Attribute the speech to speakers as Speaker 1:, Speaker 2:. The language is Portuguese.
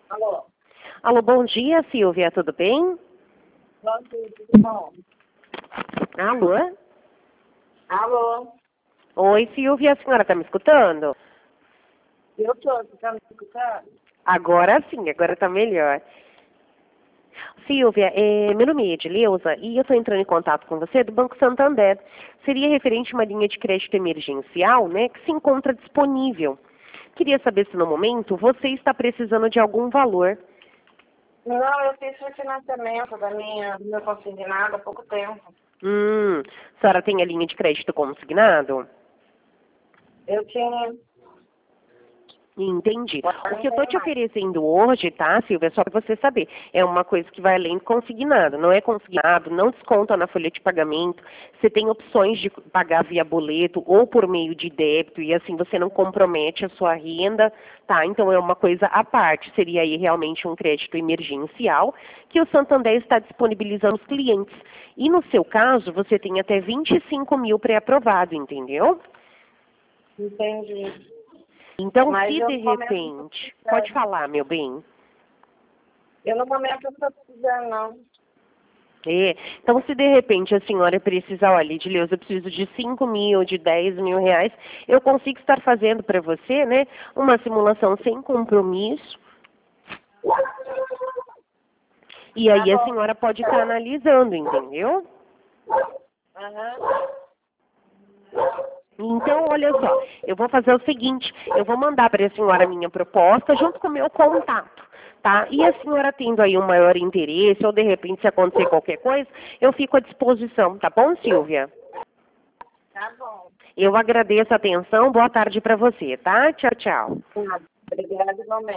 Speaker 1: Alô?
Speaker 2: Alô, bom dia, Silvia, tudo bem?
Speaker 1: Bom dia, tudo bom?
Speaker 2: Alô?
Speaker 1: Alô?
Speaker 2: Oi, Silvia, a senhora está me escutando?
Speaker 1: Eu tô, você tá me escutando?
Speaker 2: Agora sim, agora está melhor. Silvia, meu nome é Edileuza e eu estou entrando em contato com você do Banco Santander. Seria referente a uma linha de crédito emergencial, né, que se encontra disponível. Queria saber se no momento você está precisando de algum valor.
Speaker 1: Não, eu fiz refinanciamento do meu consignado há pouco tempo.
Speaker 2: A senhora tem a linha de crédito consignado?
Speaker 1: Eu tinha...
Speaker 2: Entendi.
Speaker 1: Agora
Speaker 2: O
Speaker 1: não
Speaker 2: que eu estou
Speaker 1: tenho
Speaker 2: te
Speaker 1: mais.
Speaker 2: oferecendo hoje, tá, Silvia, só para você saber, é uma coisa que vai além do consignado. Não é consignado, não desconta na folha de pagamento. Você tem opções de pagar via boleto ou por meio de débito e assim você não compromete a sua renda, tá? Então é uma coisa à parte. Seria aí realmente um crédito emergencial que o Santander está disponibilizando aos clientes. E no seu caso, você tem até 25 mil pré-aprovado, entendeu?
Speaker 1: Entendi.
Speaker 2: Então,
Speaker 1: Mas
Speaker 2: se
Speaker 1: eu
Speaker 2: de
Speaker 1: no momento não tô
Speaker 2: repente... Pode
Speaker 1: precisando.
Speaker 2: falar, meu bem.
Speaker 1: Eu no momento não tô precisando, não.
Speaker 2: É. Então, se de repente a senhora precisa, olha, Edileuza, eu preciso de 5 mil, de 10 mil reais, eu consigo estar fazendo para você, né, uma simulação sem compromisso. E
Speaker 1: Tá
Speaker 2: aí a
Speaker 1: bom.
Speaker 2: senhora pode estar analisando, entendeu?
Speaker 1: Aham.
Speaker 2: Então, olha só, eu vou fazer o seguinte, eu vou mandar para a senhora a minha proposta junto com o meu contato, tá? E a senhora tendo aí um maior interesse, ou de repente se acontecer qualquer coisa, eu fico à disposição, tá bom, Silvia?
Speaker 1: Tá bom.
Speaker 2: Eu agradeço a atenção, boa tarde para você, tá? Tchau, tchau.
Speaker 1: Obrigada, igualmente.